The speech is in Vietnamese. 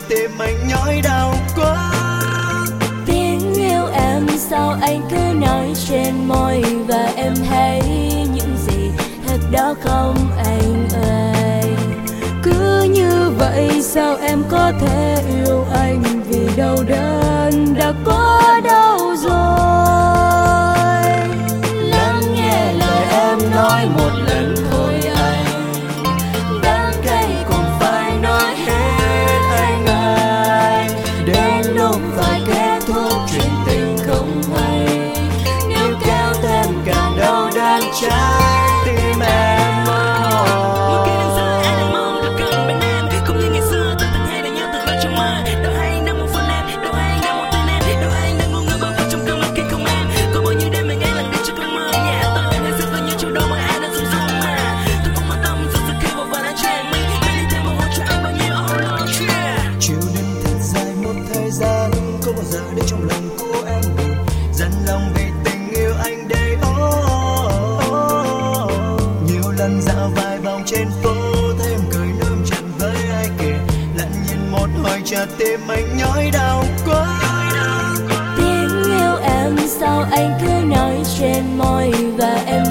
tim anh nhói đau quá. Tiếng yêu em sao anh cứ nói trên môi, và em thấy những gì thật đó không anh ơi. Cứ như vậy sao em có thể yêu anh, vì đau đớn đã có đâu rồi. Lắng nghe lời em nói một lần thôi anh, đắng cay cũng phải nói hết anh ơi. Đến lúc phải kết thúc chuyện tình không hay, nếu kéo thêm càng đau đớn trái tim em. Một khi đằng xa ai lại mong được gần bên em, cũng như ngày xưa tôi từng hay đã nhớ từng lời trong mơ. Đâu hay anh đang một phần em, đâu hay anh đang một tên em, đâu hay anh đang ngu ngơ bao trong cơn mơ khi không em. Có bao nhiêu đêm mình nghe lặng đi trong cơn mơ nhẹ tôi, ngày xưa tôi như chiều đông mà ai đang rung rung mà tôi không quan tâm giờ sự khi vào và đã che mình. Hãy đi thêm một hôn cho anh bao nhiêu oh yeah. Chịu đựng thật dài một thời gian, có bao giờ để trong lòng của em buồn, dằn lòng vì tình yêu anh đây. Nhiều lần dạo vài vòng trên phố, thấy em cười nơm chạm với ai kìa, lặng nhìn một hồi chợt tim anh nhói đau quá. Tiếng yêu em sao anh cứ nói trên môi, và em